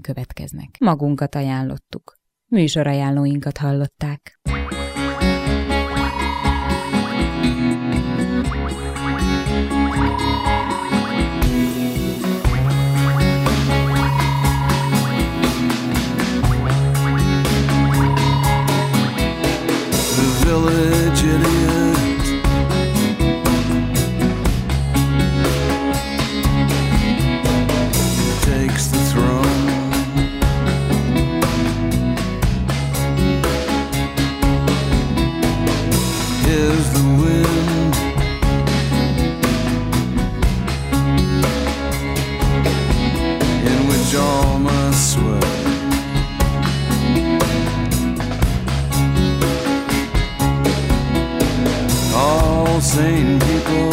következnek. Magunkat ajánlottuk. Műsorajánlóinkat hallották. Village idiot takes the throne. Here's the wind in which all must sweat. All sane people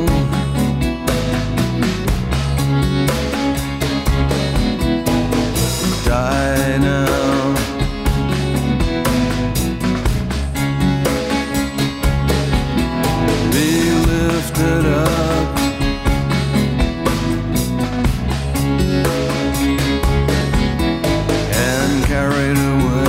die now. Be lifted up and carried away.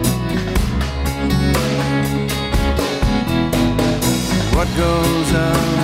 What goes out